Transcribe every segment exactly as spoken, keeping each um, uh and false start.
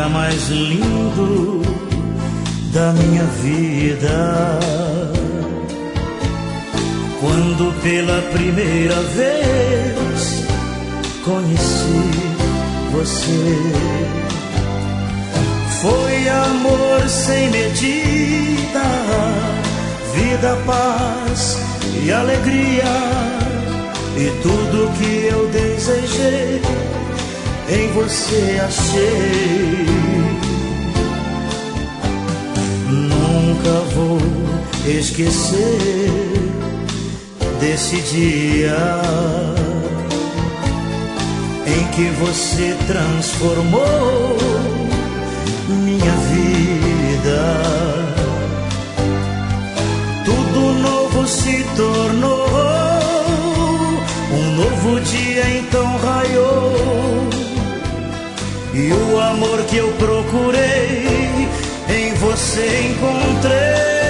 dia mais lindo da minha vida, quando pela primeira vez conheci você. Foi amor sem medida, vida, paz e alegria, e tudo que eu desejei em você achei. Nunca vou esquecer desse dia em que você transformou minha vida. Tudo novo se tornou, um novo dia então raiou, e o amor que eu procurei em você encontrei.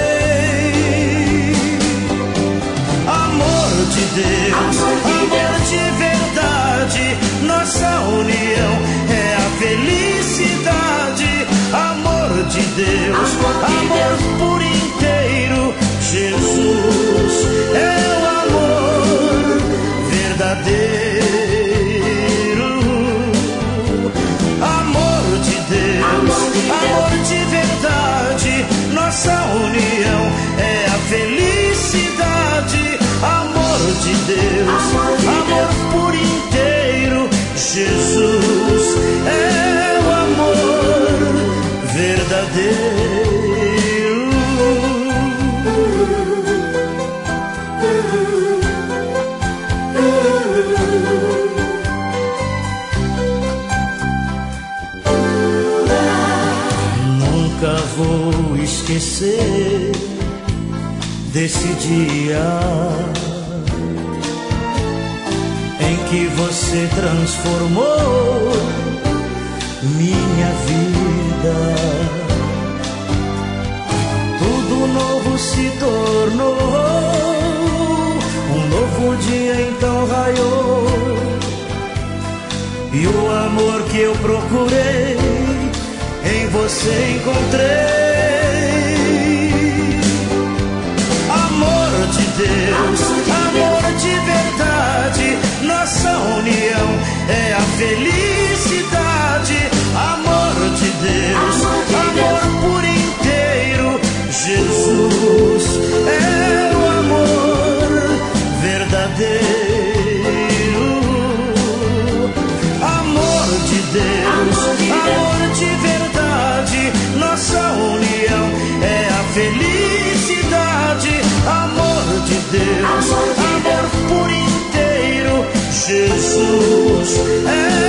Amor de Deus, amor de verdade, nossa união é a felicidade. Amor de Deus, amor por inteiro, Jesus é o amor verdadeiro. Amor de Deus, amor de verdade, nossa união é a felicidade. Amor de Deus, amor por inteiro, Jesus é o amor verdadeiro. Nunca vou esquecer desse dia em que você transformou minha vida. Tudo novo se tornou, um novo dia então raiou, e o amor que eu procurei em você encontrei. Amor de Deus, amor de verdade, nossa união é a felicidade. Amor de Deus, amor por inteiro, Jesus é o amor verdadeiro. Amor de Deus, amor de verdade, nossa união é a felicidade. Amor de Deus, amor por inteiro, Jesus é